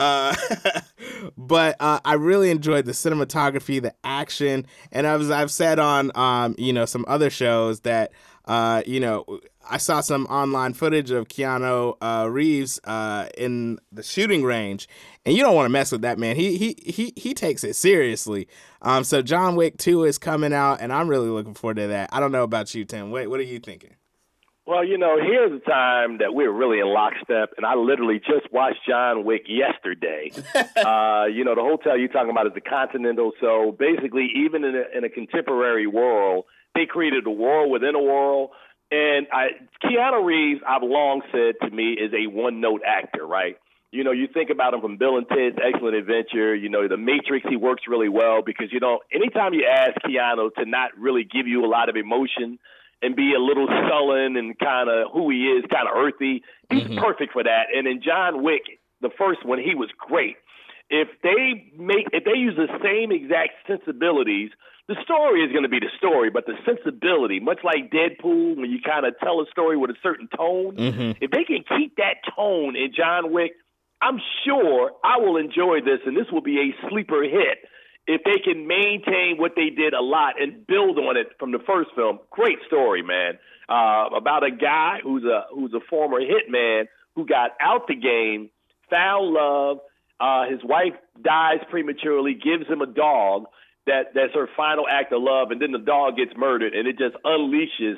But I really enjoyed the cinematography, the action, and I've said on you know, some other shows that you know, I saw some online footage of Keanu Reeves in the shooting range, and you don't want to mess with that man. He takes it seriously. So John Wick 2 is coming out, and I'm really looking forward to that. I don't know about you, Tim. What are you thinking? Well, you know, here's a time that we're really in lockstep, and I literally just watched John Wick yesterday. You know, the hotel you're talking about is the Continental, so basically even in a contemporary world, they created a world within a world, and Keanu Reeves, I've long said to me, is a one-note actor, right? You know, you think about him from Bill and Ted's Excellent Adventure, you know, The Matrix, he works really well because, you know, anytime you ask Keanu to not really give you a lot of emotion, and be a little sullen and kind of who he is, kind of earthy. He's perfect for that. And in John Wick, the first one, he was great. If they use the same exact sensibilities, the story is going to be the story, but the sensibility, much like Deadpool, when you kind of tell a story with a certain tone, if they can keep that tone in John Wick, I'm sure I will enjoy this, and this will be a sleeper hit. If they can maintain what they did a lot and build on it from the first film, great story, man. About a guy who's a former hitman who got out the game, found love. His wife dies prematurely, gives him a dog. That's her final act of love, and then the dog gets murdered, and it just unleashes,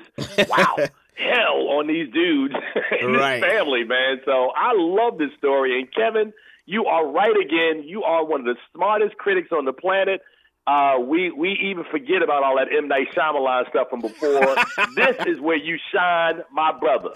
hell on these dudes and his family, man. So I love this story. And Kevin, you are right again. You are one of the smartest critics on the planet. We even forget about all that M. Night Shyamalan stuff from before. This is where you shine, my brother.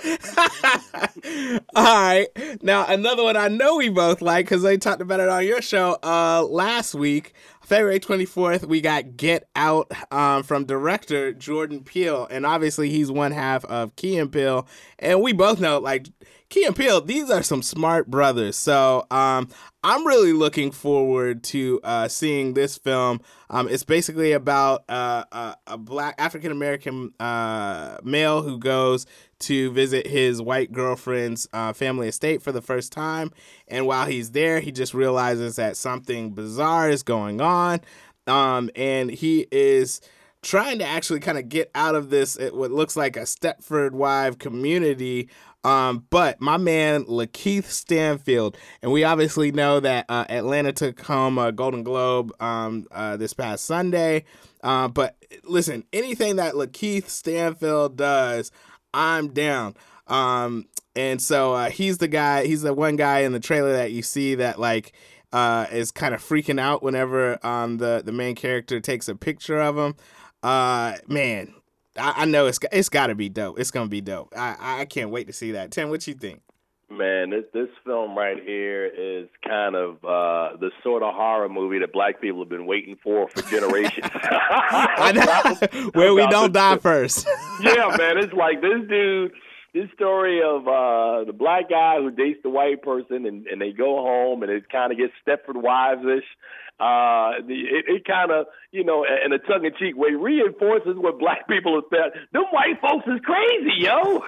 All right. Now, another one I know we both like because they talked about it on your show last week. February 24th, we got Get Out from director Jordan Peele. And obviously, he's one half of Key and Peele. And we both know, like, Key and Peele, these are some smart brothers. So I'm really looking forward to seeing this film. It's basically about a black African-American male who goes to visit his white girlfriend's family estate for the first time. And while he's there, he just realizes that something bizarre is going on. And he is trying to actually kind of get out of this, what looks like a Stepford Wives community. But my man, Lakeith Stanfield, and we obviously know that Atlanta took home a Golden Globe this past Sunday. But listen, anything that Lakeith Stanfield does, I'm down. And so he's the one guy in the trailer that you see that, like, is kind of freaking out whenever the main character takes a picture of him. Man, I know it's got to be dope. It's gonna be dope. I can't wait to see that. Tim, what you think? Man, this film right here is kind of the sort of horror movie that black people have been waiting for generations. I know. Where we don't die first. Yeah, man, it's like this story of the black guy who dates the white person, and they go home, and it kind of gets Stepford Wives-ish. It kind of, in a tongue-in-cheek way, reinforces what black people have said. Them white folks is crazy, yo.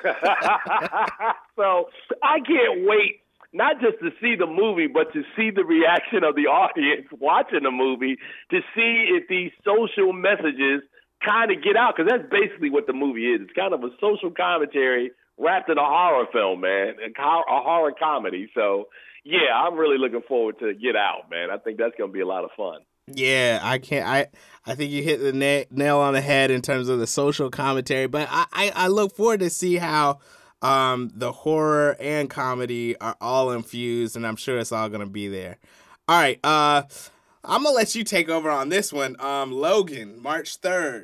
So I can't wait, not just to see the movie, but to see the reaction of the audience watching the movie, to see if these social messages kind of get out, because that's basically what the movie is. It's kind of a social commentary wrapped in a horror film, man, a horror comedy. So, yeah, I'm really looking forward to Get Out, man. I think that's going to be a lot of fun. Yeah, I think you hit the nail on the head in terms of the social commentary, but I look forward to see how the horror and comedy are all infused, and I'm sure it's all going to be there. All right, I'm going to let you take over on this one. Logan, March 3rd.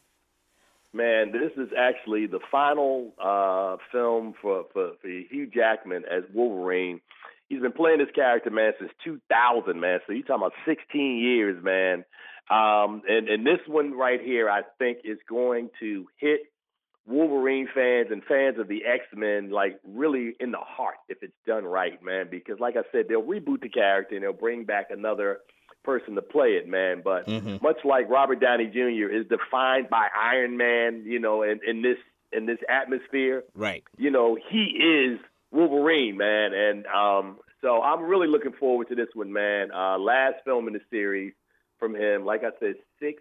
Man, this is actually the final film for Hugh Jackman as Wolverine. He's been playing this character, man, since 2000, man. So you're talking about 16 years, man. And this one right here, I think, is going to hit Wolverine fans and fans of the X-Men, like, really in the heart if it's done right, man. Because, like I said, they'll reboot the character and they'll bring back another person to play it, man. But much like Robert Downey Jr. is defined by Iron Man, in this atmosphere, right? He is Wolverine, man. And so I'm really looking forward to this one, man. Last film in the series from him, like I said,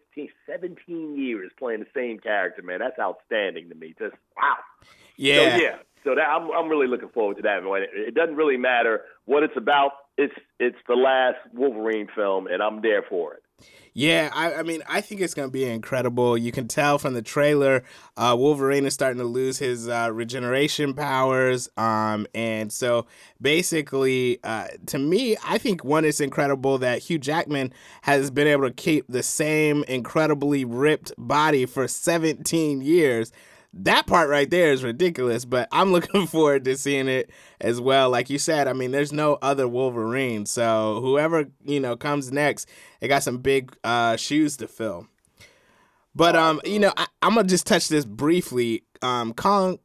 17 years playing the same character, man. That's outstanding to me. Just wow. Yeah. So, yeah. So that I'm really looking forward to that. It doesn't really matter what it's about. It's the last Wolverine film, and I'm there for it. Yeah, I mean, I think it's going to be incredible. You can tell from the trailer, Wolverine is starting to lose his regeneration powers. And so basically, to me, I think, one, it's incredible that Hugh Jackman has been able to keep the same incredibly ripped body for 17 years. That part right there is ridiculous, but I'm looking forward to seeing it as well. Like you said, I mean, there's no other Wolverine, so whoever, comes next, they got some big shoes to fill. But, I'm going to just touch this briefly. Kong,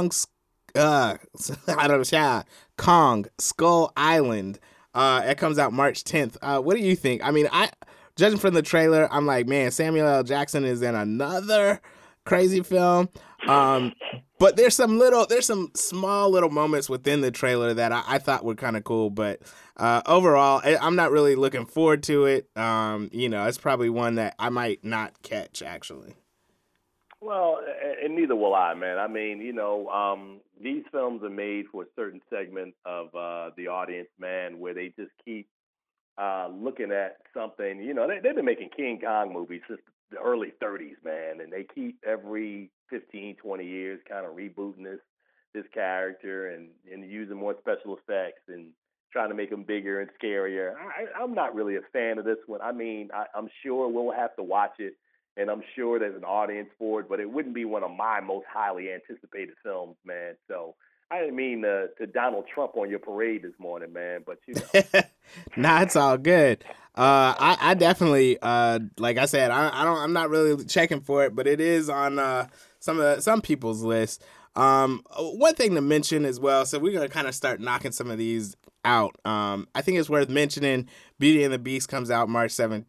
Skull Island, it comes out March 10th. What do you think? I mean, judging from the trailer, I'm like, man, Samuel L. Jackson is in another crazy film. But there's some small little moments within the trailer that I thought were kind of cool, but overall, I'm not really looking forward to it. It's probably one that I might not catch, actually. Well, and neither will I, man. I mean, these films are made for a certain segment of the audience, man, where they just keep looking at something. They've been making King Kong movies since the early 30s, man, and they keep every 15, 20 years kind of rebooting this character and using more special effects and trying to make them bigger and scarier. I'm not really a fan of this one. I mean, I'm sure we'll have to watch it, and I'm sure there's an audience for it, but it wouldn't be one of my most highly anticipated films, man. So I didn't mean to Donald Trump on your parade this morning, man, but Nah, it's all good. I definitely, like I said, I'm not really checking for it, but it is on some people's list. One thing to mention as well, so we're gonna kind of start knocking some of these out. I think it's worth mentioning Beauty and the Beast comes out March 17th.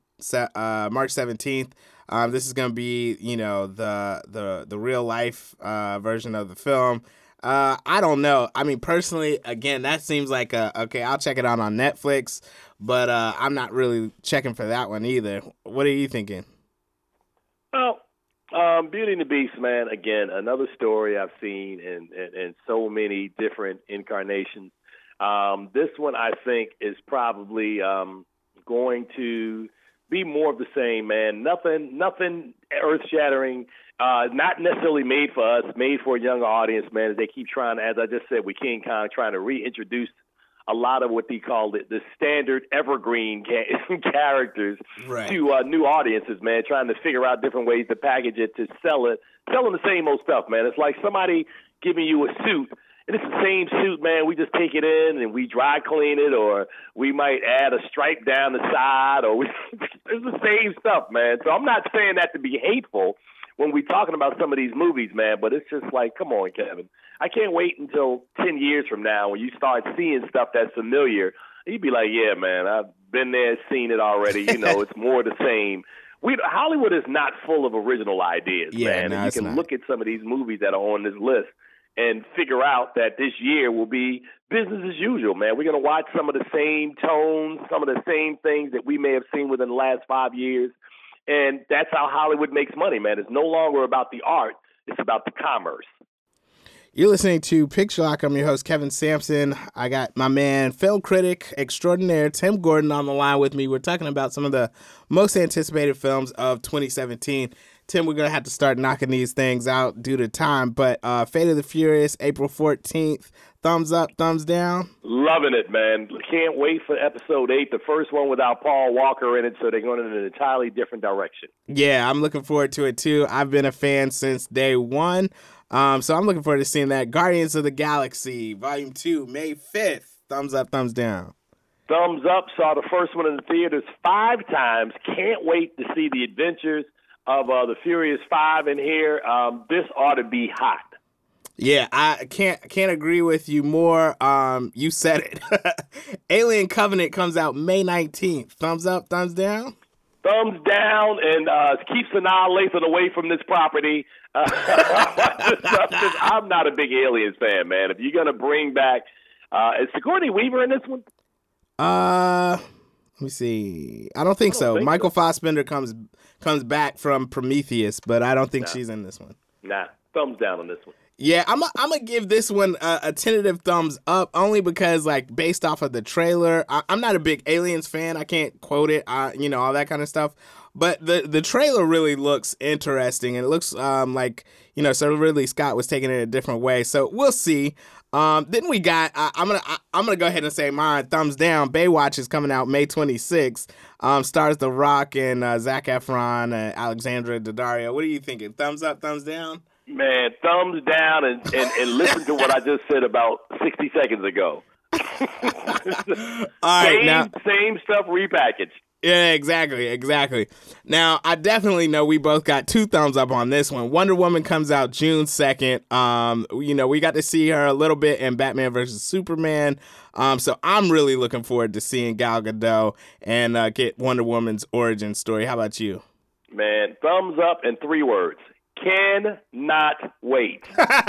This is gonna be, the real life version of the film. I don't know. I mean, personally, again, that seems like okay, I'll check it out on Netflix, but I'm not really checking for that one either. What are you thinking? Well, Beauty and the Beast, man, again, another story I've seen in so many different incarnations. This one, I think, is probably going to be more of the same, man. Nothing earth-shattering. Not necessarily made for us, made for a younger audience, man, as they keep trying, as I just said with King Kong, trying to reintroduce a lot of what they call the standard evergreen characters to new audiences, man, trying to figure out different ways to package it to selling the same old stuff, man. It's like somebody giving you a suit, and it's the same suit, man. We just take it in and we dry clean it, or we might add a stripe down the side, or it's the same stuff, man. So I'm not saying that to be hateful when we're talking about some of these movies, man, but it's just like, come on, Kevin. I can't wait until 10 years from now when you start seeing stuff that's familiar. You'd be like, yeah, man, I've been there, seen it already. You know, it's more the same. Hollywood is not full of original ideas, man. No, and you can look at some of these movies that are on this list and figure out that this year will be business as usual, man. We're going to watch some of the same tones, some of the same things that we may have seen within the last 5 years. And that's how Hollywood makes money, man. It's no longer about the art. It's about the commerce. You're listening to Picture Lock. I'm your host, Kevin Sampson. I got my man, film critic extraordinaire, Tim Gordon, on the line with me. We're talking about some of the most anticipated films of 2017. Tim, we're going to have to start knocking these things out due to time, but Fate of the Furious, April 14th, thumbs up, thumbs down? Loving it, man. Can't wait for episode 8, the first one without Paul Walker in it, so they're going in an entirely different direction. Yeah, I'm looking forward to it, too. I've been a fan since day one, so I'm looking forward to seeing that. Guardians of the Galaxy, Volume 2, May 5th, thumbs up, thumbs down? Thumbs up. Saw the first one in the theaters 5 times. Can't wait to see the adventures of the Furious 5 in here. This ought to be hot. Yeah, I can't agree with you more. You said it. Alien Covenant comes out May 19th. Thumbs up, thumbs down? Thumbs down, and keeps Annihilation away from this property. I'm not a big Aliens fan, man. If you're going to bring back... is Sigourney Weaver in this one? Let me see. I don't think so. Michael Fassbender comes back from Prometheus, but I don't think she's in this one. Nah, thumbs down on this one. Yeah, I'm gonna give this one a tentative thumbs up, only because, like, based off of the trailer, I'm not a big Aliens fan. I can't quote it, all that kind of stuff. But the trailer really looks interesting, and it looks like, Sir Ridley Scott was taking it a different way. So we'll see. Then we got I'm gonna go ahead and say mine. Thumbs down. Baywatch is coming out May 26th. Stars The Rock and Zac Efron and Alexandra Daddario. What are you thinking? Thumbs up, thumbs down? Man, thumbs down and listen to what I just said about 60 seconds ago. All right, same stuff repackaged. Yeah, exactly. Now, I definitely know we both got 2 thumbs up on this one. Wonder Woman comes out June 2nd. We got to see her a little bit in Batman vs. Superman. So I'm really looking forward to seeing Gal Gadot and get Wonder Woman's origin story. How about you? Man, thumbs up in 3 words. Cannot wait.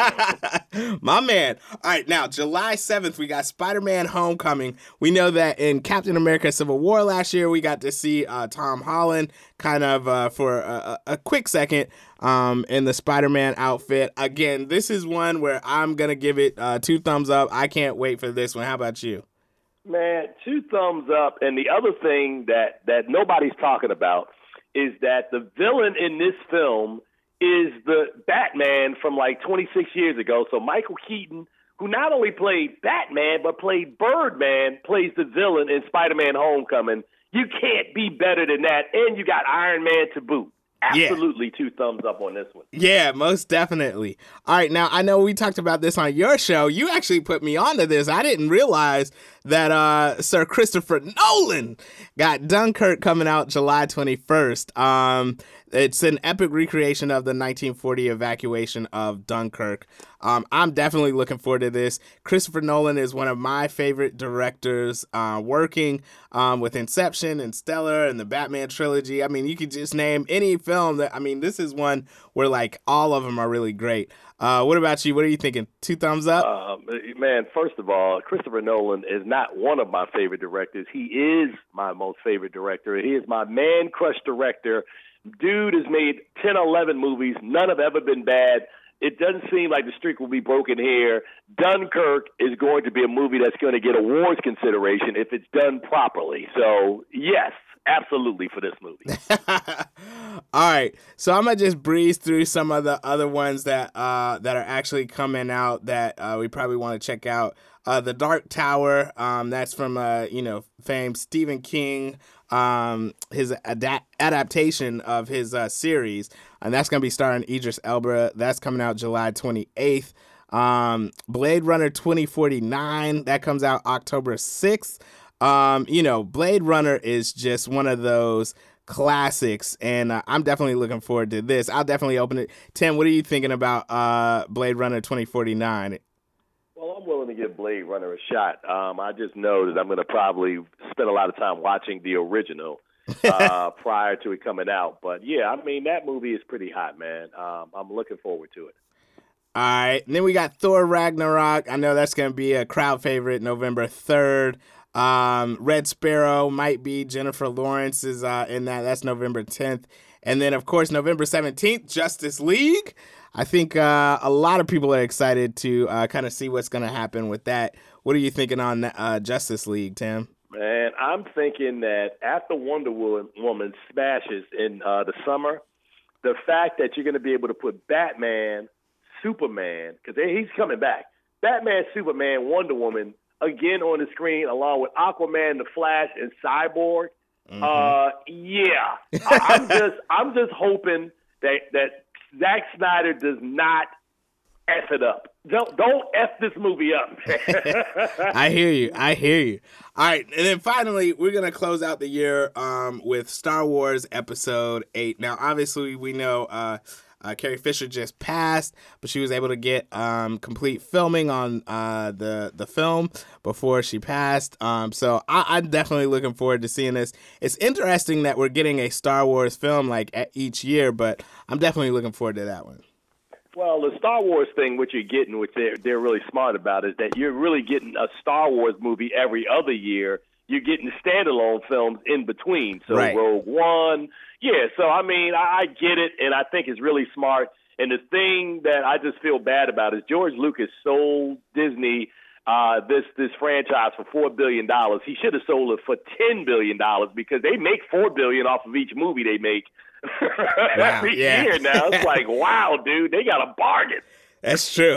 My man. All right, now, July 7th, we got Spider-Man Homecoming. We know that in Captain America Civil War last year, we got to see Tom Holland kind of for a quick second in the Spider-Man outfit. Again, this is one where I'm going to give it 2 thumbs up. I can't wait for this one. How about you? Man, 2 thumbs up. And the other thing that nobody's talking about is that the villain in this film is the Batman from like 26 years ago. So Michael Keaton, who not only played Batman, but played Birdman, plays the villain in Spider-Man Homecoming. You can't be better than that. And you got Iron Man to boot. Absolutely 2 thumbs up on this one. Yeah, most definitely. All right, now, I know we talked about this on your show. You actually put me onto this. I didn't realize that Sir Christopher Nolan got Dunkirk coming out July 21st. It's an epic recreation of the 1940 evacuation of Dunkirk. I'm definitely looking forward to this. Christopher Nolan is one of my favorite directors working with Inception and Stellar and the Batman trilogy. I mean, you could just name any film this is one where, like, all of them are really great. What about you? What are you thinking? 2 thumbs up? Man, first of all, Christopher Nolan is not one of my favorite directors. He is my most favorite director. He is my man crush director. Dude has made 10, 11 movies. None have ever been bad. It doesn't seem like the streak will be broken here. Dunkirk is going to be a movie that's going to get awards consideration if it's done properly. So, yes, absolutely for this movie. All right, so I'm gonna just breeze through some of the other ones that are actually coming out that we probably want to check out. The Dark Tower. That's from famed Stephen King. His adaptation of his series, and that's gonna be starring Idris Elba. That's coming out July 28th. Blade Runner 2049, that comes out October 6th. Blade Runner is just one of those classics, and I'm definitely looking forward to this. I'll definitely open it. Tim, what are you thinking about Blade Runner 2049? Well, I'm willing to give Blade Runner a shot. I just know that I'm going to probably spend a lot of time watching the original prior to it coming out. But, yeah, I mean, that movie is pretty hot, man. I'm looking forward to it. All right. And then we got Thor Ragnarok. I know that's going to be a crowd favorite November 3rd. Red Sparrow might be. Jennifer Lawrence is in that. That's November 10th. And then, of course, November 17th, Justice League. I think a lot of people are excited to kind of see what's going to happen with that. What are you thinking on Justice League, Tim? Man, I'm thinking that after Wonder Woman smashes in the summer, the fact that you're going to be able to put Batman, Superman, because he's coming back, Batman, Superman, Wonder Woman, again on the screen, along with Aquaman, The Flash, and Cyborg. Yeah. I'm just hoping that Zack Snyder does not F it up. Don't F this movie up. I hear you. All right, and then finally, we're going to close out the year with Star Wars Episode 8. Now, obviously, we know Carrie Fisher just passed, but she was able to get complete filming on the film before she passed. So I'm definitely looking forward to seeing this. It's interesting that we're getting a Star Wars film like each year, but I'm definitely looking forward to that one. Well, the Star Wars thing, what you're getting, which they're really smart about, is that you're really getting a Star Wars movie every other year. You're getting standalone films in between. So right. Rogue One. Yeah, so, I mean, I get it, and I think it's really smart. And the thing that I just feel bad about is George Lucas sold Disney this franchise for $4 billion. He should have sold it for $10 billion because they make $4 billion off of each movie they make every year now. It's like, wow, dude, they got a bargain. That's true.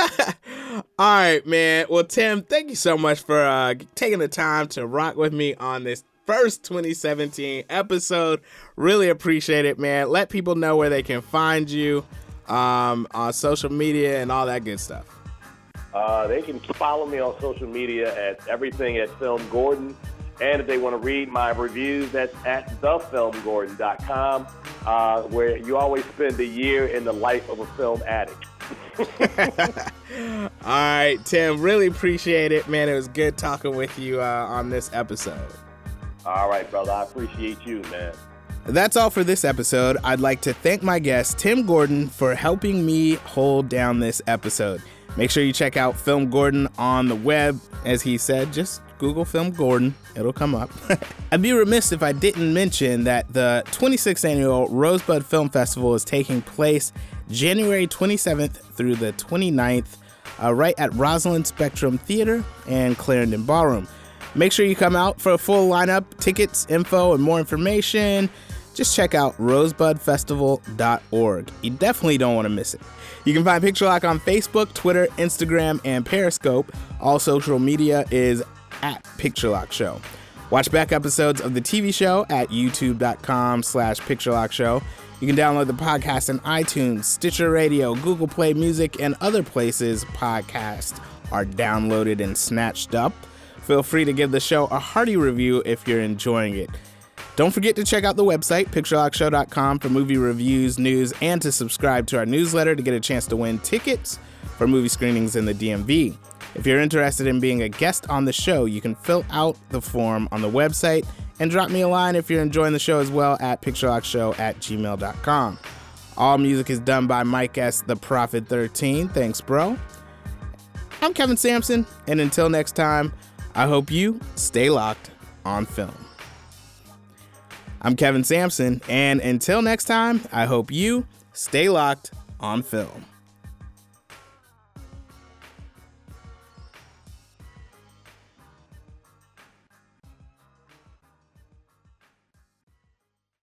All right, man. Well, Tim, thank you so much for taking the time to rock with me on this first 2017 episode. Really appreciate it, man. Let people know where they can find you on social media and all that good stuff. They can follow me on social media at everything at Film Gordon. And if they want to read my reviews, that's at thefilmgordon.com, where you always spend a year in the life of a film addict. All right, Tim, really appreciate it, man. It was good talking with you on this episode. All right, brother. I appreciate you, man. That's all for this episode. I'd like to thank my guest, Tim Gordon, for helping me hold down this episode. Make sure you check out Film Gordon on the web. As he said, just Google Film Gordon. It'll come up. I'd be remiss if I didn't mention that the 26th annual Rosebud Film Festival is taking place January 27th through the 29th, right at Rosalind Spectrum Theater and Clarendon Ballroom. Make sure you come out for a full lineup, tickets, info, and more information. Just check out rosebudfestival.org. You definitely don't want to miss it. You can find Picture Lock on Facebook, Twitter, Instagram, and Periscope. All social media is at Picture Lock Show. Watch back episodes of the TV show at youtube.com/PictureLockShow. You can download the podcast on iTunes, Stitcher Radio, Google Play Music, and other places podcasts are downloaded and snatched up. Feel free to give the show a hearty review if you're enjoying it. Don't forget to check out the website, picturelockshow.com, for movie reviews, news, and to subscribe to our newsletter to get a chance to win tickets for movie screenings in the DMV. If you're interested in being a guest on the show, you can fill out the form on the website and drop me a line if you're enjoying the show as well at picturelockshow@gmail.com. All music is done by Mike S. The Prophet 13. Thanks, bro. I'm Kevin Sampson, and until next time, I hope you stay locked on film. I'm Kevin Sampson, and until next time, I hope you stay locked on film.